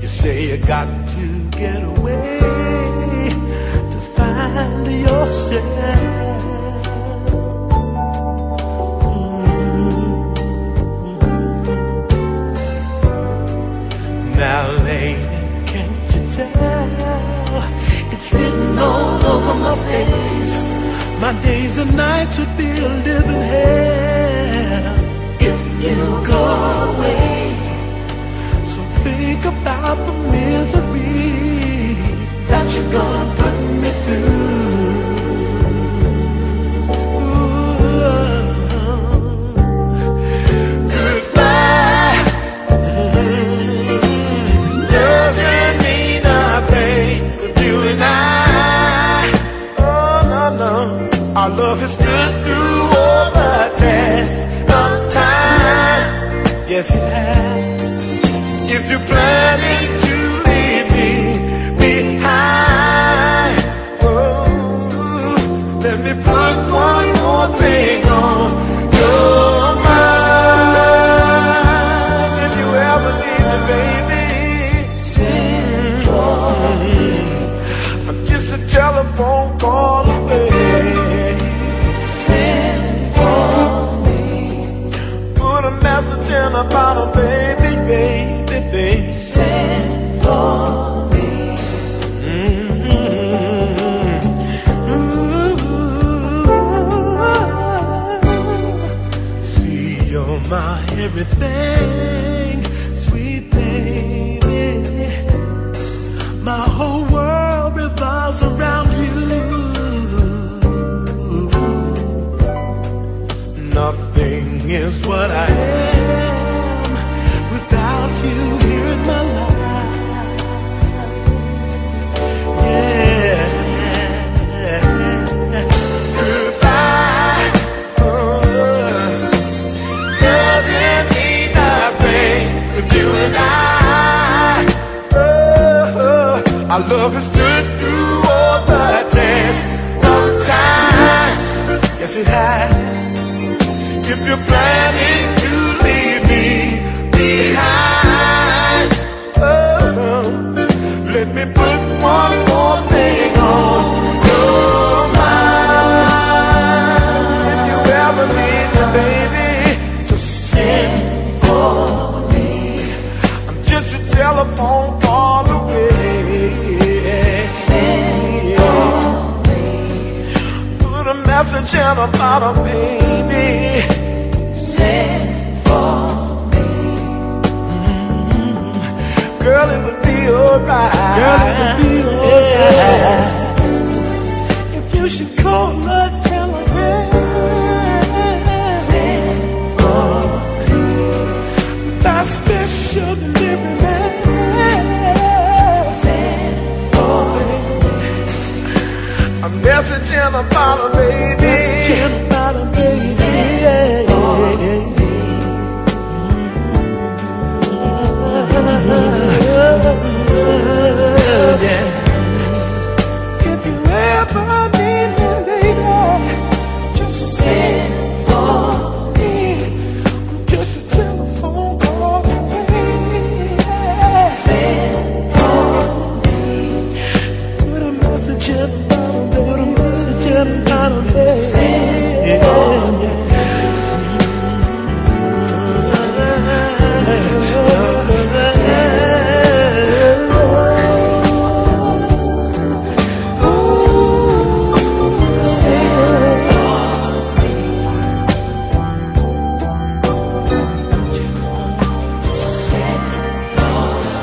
You say you got to get away to find yourself. Now, lady, can't you tell? It's written all over my face. My days and nights would be a living hell if you go away. So think about the misery that you're gonna put me through. Goodbye doesn't mean nothing with you and I. Oh no, no, our love has stood through all the tests of time. Yes, it has. If you're planning to leave me behind, oh, let me put one more thing on your mind. If you ever need me, baby, send for me. I'm just a telephone call away. Send for me. Put a message in a bottle, baby, baby. Send for me. See, you're my everything, sweet baby. My whole world revolves around you. Nothing is what I am without you here in my life. Yeah. Goodbye doesn't mean nothing with you and I. Oh, our love has stood through all the tests of time. Yes, it has. If you're planning to leave me behind, oh, let me put one more thing on your mind. If you ever need me, baby, just send for me. I'm just a telephone call away. Send for me. Put a message in a bottle, baby. Send for me. Girl, it would be alright. Girl, it would be alright. If you should call a telegram. Send for me. My special delivery man. Send for me. A message in a bottle, baby. Message in a bottle, baby. Send for me. If you ever need me, baby, just send for me. I'm just a telephone call away. Send for me. Put a message in a bottle, put a message in a bottle, baby. Send for me.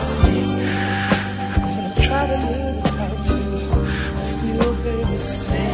Try to live without you, still, baby, sing.